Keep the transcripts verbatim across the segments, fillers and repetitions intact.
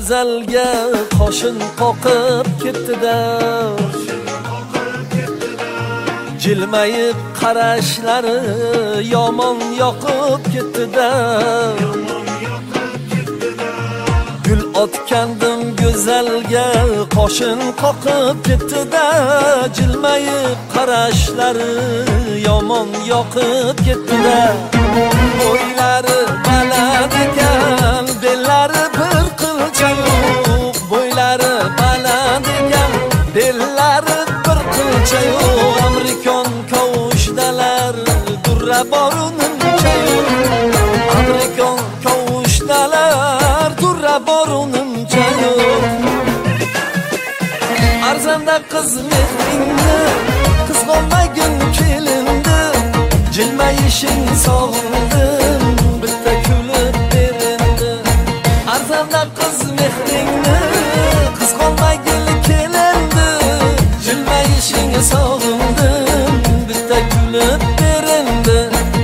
go'zalga qoshin qoqib ketdi-da, jilmayib qarashlari yomon yoqib ketdi-da. Gul otgandim go'zalga qoshin qoqib ketdi-da, jilmayib qarashlari yomon yoqib ketdi-da. Bo'ylari baland ekan, bellari bir qilcha yo'q. Bo'ylari baland ekan, bellari bir qilcha yo'q. Amerikon kavushdalar, durra borunimcha yo'q. Amerikon kavushdalar, durra borunimcha yo'q. Arzanda qiz mehringni, qizg'olmagin kelindi, jilmayishing sog'indim, bitta kulib berindi. Arzanda qiz mehringni, qizg'olmagin kelindi, jilmayishing sog'indim, bitta kulib berindi.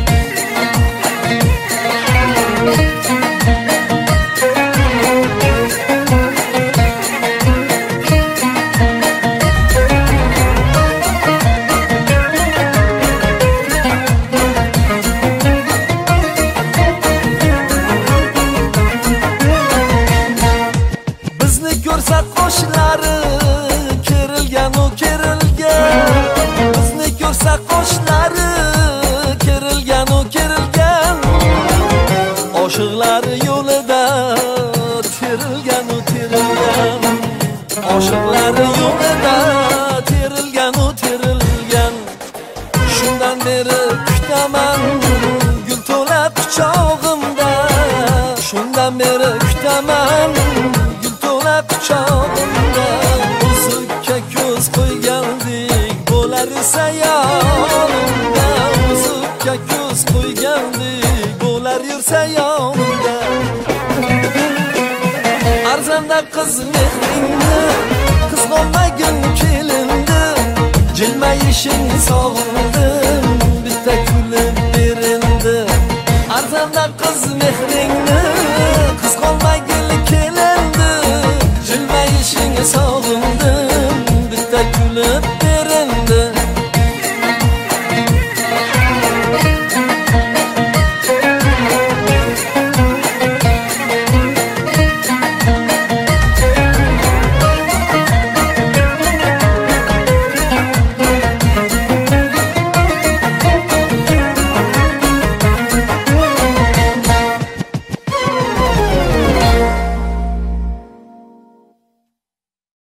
Ko'rsa qoshlari kerilgan u kerilgan, bizni ko'rsa qoshlari kerilgan u kerilgan, oshiqlar yo'lida terilgan u terilgan, oshiqlar yo'lida terilgan u terilgan. Shundan beri kutaman gul to'la quchog'imda, shundan beri kutaman quchog'imda. Uzukka ko'z qo'ygandek bo'lar esa yonimda, uzukka ko'z qo'ygandek bo'lar yursa yonimda. Arzanda qiz mehringni, qizg'olmagin kelindi, jilmayishing sog'indim, bitta kulib berindi. Arzanda qiz mehring